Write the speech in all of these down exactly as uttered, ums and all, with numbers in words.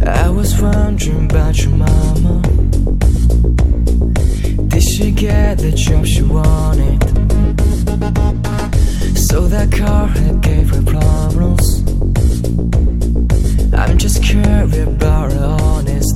I was wondering about your mama. Did she get the job she wanted? So that car had gave her problems. I'm just curious about her honest.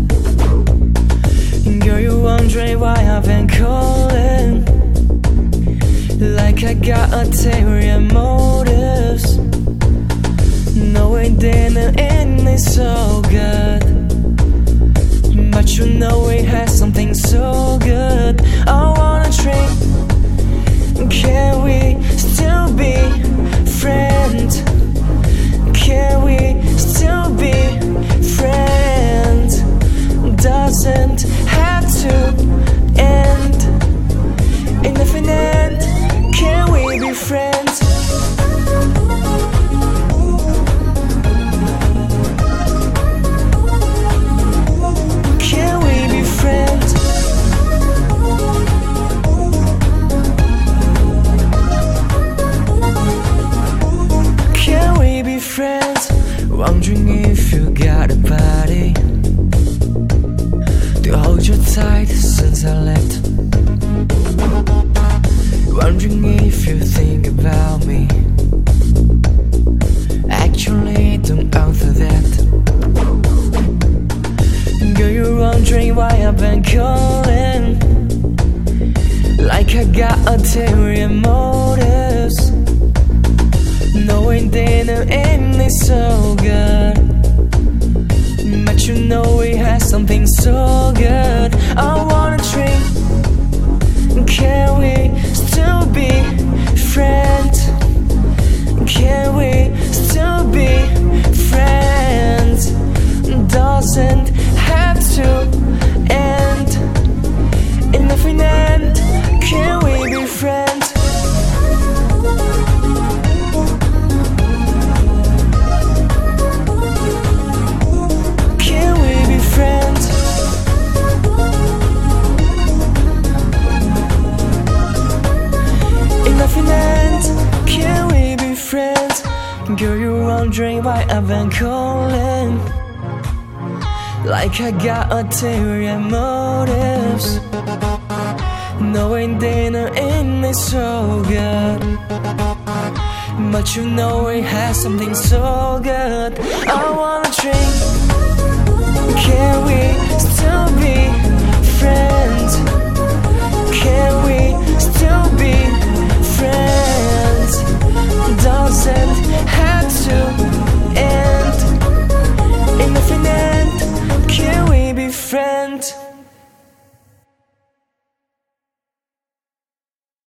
Girl, you're wondering why I've been calling, like I got ulterior motives. No, it didn't end me so good, but you know we had something so good. I wanna drink. Can we still be friends? Can we still be friends? Doesn't have to end in nothing end. Can we be friends? Can we be friends? Can we be friends? Wondering if you got a body to hold you tight since I left. Wondering if you think about me. Actually, don't answer that. Girl, you're wondering why I've been calling, like I got ulterior motives. No, it didn't end me so good, but you know we had something so good. I wanna drink. Can we still be friends? Can we still be friends? Doesn't have to end in nothing end. Can we be friends? Can we be friends? In nothing end. Can we be friends? Girl, you're wondering why I've been calling, like I got ulterior motives. No, it didn't end me so good, but you know we had something so good. I wanna drink. Can we still be friends? Can we still be friends? Doesn't have to end in nothing end. Can we be friends?